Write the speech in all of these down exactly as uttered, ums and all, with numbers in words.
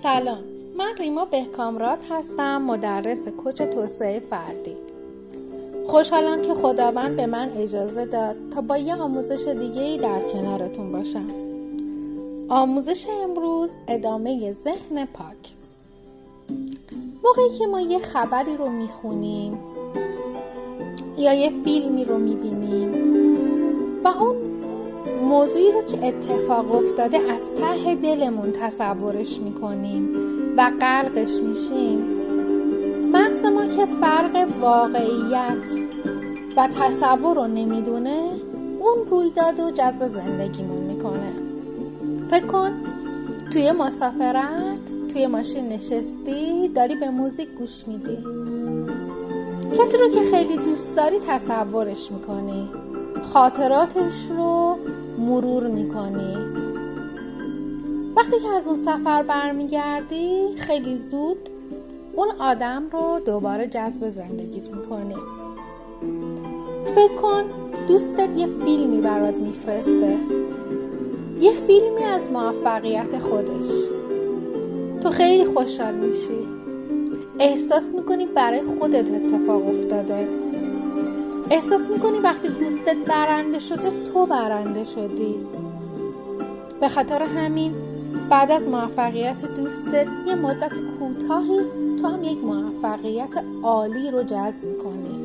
سلام، من ریما بهکامراد هستم، مدرس کوچ توسعه فردی. خوشحالم که خداوند به من اجازه داد تا با یه آموزش دیگه‌ای در کنارتون باشم. آموزش امروز ادامه ذهن پاک. موقعی که ما یه خبری رو میخونیم یا یه فیلمی رو میبینیم و اون موضوعی رو که اتفاق افتاده از ته دلمون تصورش میکنیم و غرقش میشیم، مغز ما که فرق واقعیت و تصور رو نمیدونه، اون رویداد و جذب زندگیمون میکنه. فکر کن توی مسافرت توی ماشین نشستی، داری به موزیک گوش میدی، کسی رو که خیلی دوست داری تصورش میکنی، خاطراتش رو مرور میکنی. وقتی که از اون سفر برمیگردی، خیلی زود اون آدم رو دوباره جذب زندگیت میکنی. فکر کن دوستت یه فیلمی برات میفرسته، یه فیلمی از موفقیت خودش. تو خیلی خوشحال میشی، احساس میکنی برای خودت اتفاق افتاده، احساس میکنی وقتی دوستت برنده شده تو برنده شدی. به خاطر همین بعد از موفقیت دوستت یه مدت کوتاهی تو هم یک موفقیت عالی رو جذب میکنی.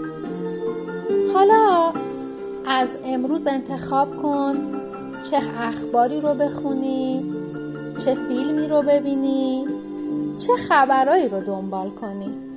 حالا از امروز انتخاب کن چه اخباری رو بخونی، چه فیلمی رو ببینی، چه خبرایی رو دنبال کنی.